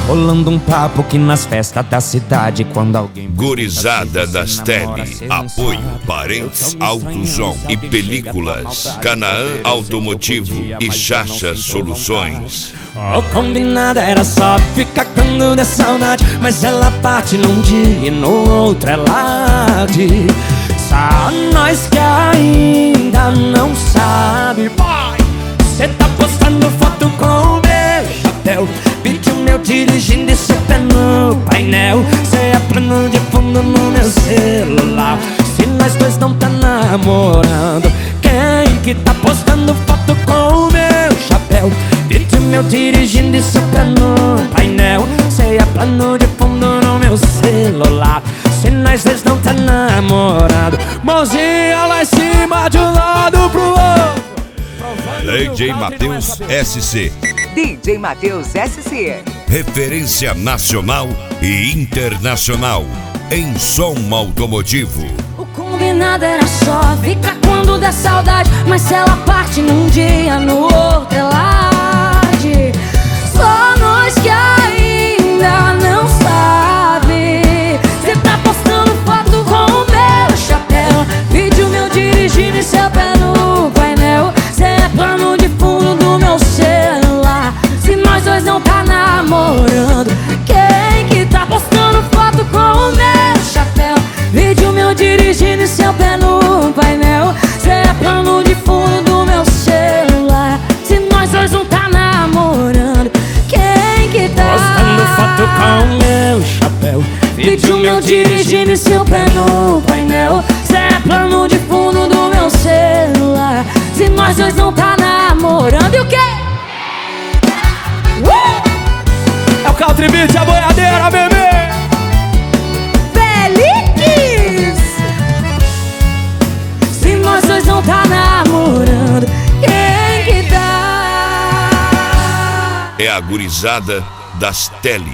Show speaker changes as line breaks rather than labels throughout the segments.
rolando um papo que nas festas da cidade, quando alguém...
Gurizada das Tele, apoio Parentes Autosom e Películas, Canaã Automotivo e Chacha Soluções.
O combinado era só ficar quando der saudade, mas ela parte num dia e no outro ela diz: só nós que ainda não sabe. Cê tá postando foto com o meu chapéu, vídeo meu dirigindo e cê pé no painel. Cê é plano de fundo no meu celular. Se nós dois não tá namorando, quem que tá postando foto com o meu chapéu, vídeo meu dirigindo e cê pé no painel. Cê é plano de fundo no meu celular. Se nós dois não tá namorando, mãozinha lá em cima de um lado pro outro.
DJ Matheus SC.
DJ Matheus SC.
Referência nacional e internacional em som automotivo.
O combinado era só ficar quando der saudade, mas se ela parte num dia, no outro ela diz: só nós que ainda não sabe. Cê tá postando foto com o meu chapéu, vídeo meu dirigindo e seu pé no painel. Cê é plano de fundo do meu celular. Se nós dois não tá namorando, quem que tá postando foto com o meu chapéu, vídeo meu dirigindo e seu pé no painel. Cê é plano de fundo do meu celular. Se nós dois não tá namorando, quem que tá
postando foto com o meu chapéu,
vídeo meu dirigindo e seu pé no painel. Cê é plano de fundo do meu celular. Se nós dois não tá namorando, e o quê?
É o Country Beat, a boiadeira, bebê!
Feliz! Se nós dois não tá namorando, quem que tá?
É a gurizada das Tele.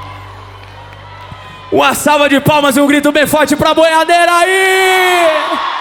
Uma salva de palmas e um grito bem forte pra boiadeira aí!